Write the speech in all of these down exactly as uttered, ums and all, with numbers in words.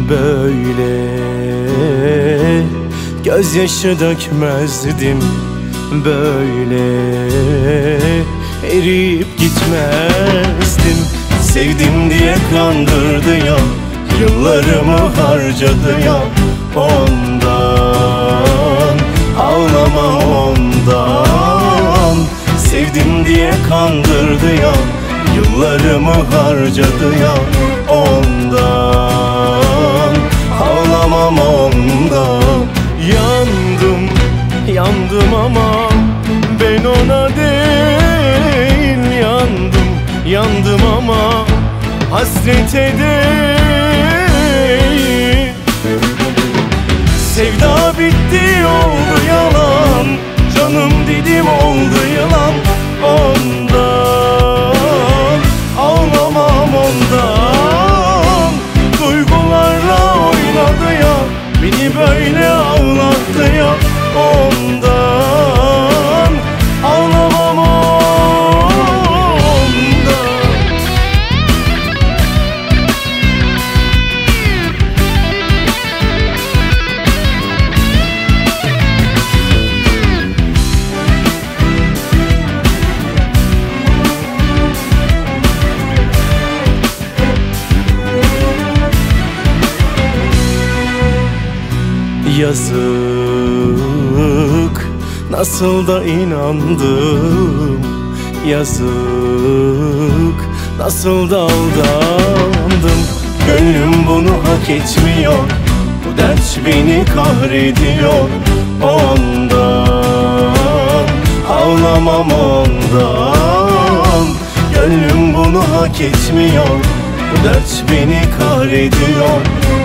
böyle gözyaşı dökmezdim, böyle eriyip gitmezdim. Sevdim diye kandırdı ya, yıllarımı harcadı ya. Ondan ağlamam, ondan. Sevdim diye kandırdı ya, yıllarımı harcadı ya. Ondan ağlamam, ondan. Yandım, yandım ama ben ona değil. Yandım, yandım ama hasrete değil. Sevda bitti, oldu yalan. Canım dilim oldu yılan. Ondan ağlamam, ondan. Duygularla oynadı ya, beni böyle ağlattı ya. Ondan ağlamam, ondan. Yazık, nasıl da inandım. Yazık, nasıl da aldandım. Gönlüm bunu hak etmiyor, bu dert beni kahrediyor. Ondan ağlamam, ondan. Gönlüm bunu hak etmiyor, bu dert beni kahrediyor.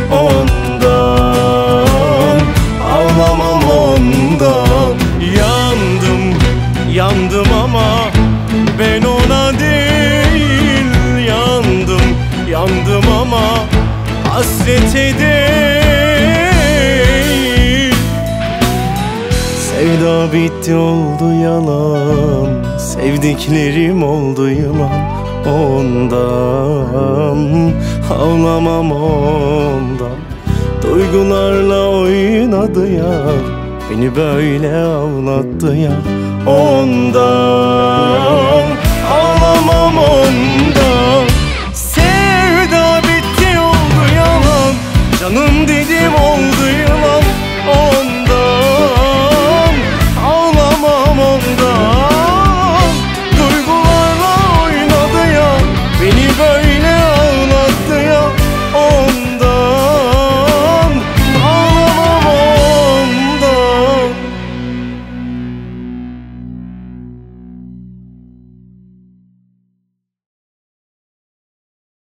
Ondan ağlamam, ondan. Yandım, yandım ama ben ona değil. Yandım, yandım ama hasrete değil. Sevda bitti, oldu yalan. Sevdiklerim oldu yılan. Ondan ağlamam, ondan. Duygularla oynadı ya, beni böyle ağlattı ya. Ondan ağlamam, ondan.